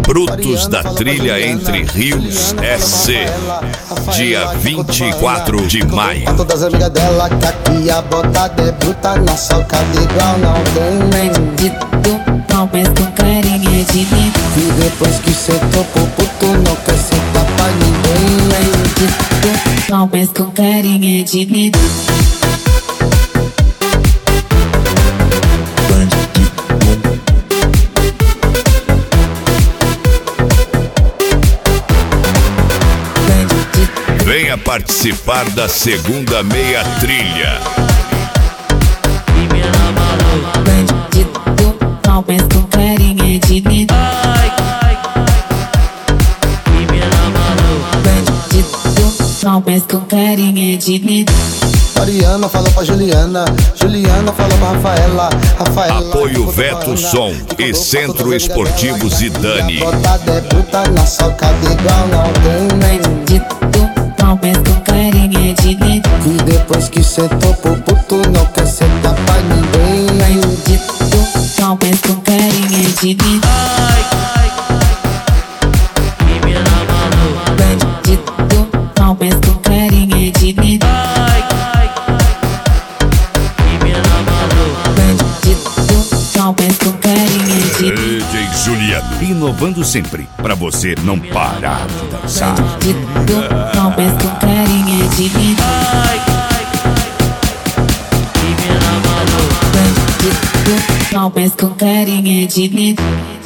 Brutos da Trilha Entre Rios SC, dia 24 de maio. Todas as amigas dela que aqui a botada é bruta, na socada igual não tem. Bandido, não pensa com carinha de mim. E depois que cê topou puto, não quer sentar pra ninguém. Bandido, não pensa com carinha de mim. Venha participar da segunda meia trilha. Bandido, não pensa com carinha de mim. Bandido, não pensa com carinha de mim. Mariana falou pra Juliana, Juliana falou pra Rafaela, Rafaela. Apoio Veto Som e Centro Esportivo Zidane. A botada é bruta, na socada igual não tem. Bandido, não pensa com carinha de mim. E depois que cê topou puto, não quer sentar pra ninguém. Bandido, não pensa com carinha de mim. Bandido, não pensa com carinha de mim. Bandido, não pensa com carinha de mim. DJ Juliano, inovando sempre, pra você não parar de dançar. Bandido, não pensa com carinha de mim. Bandido, não pensa com carinha de mim.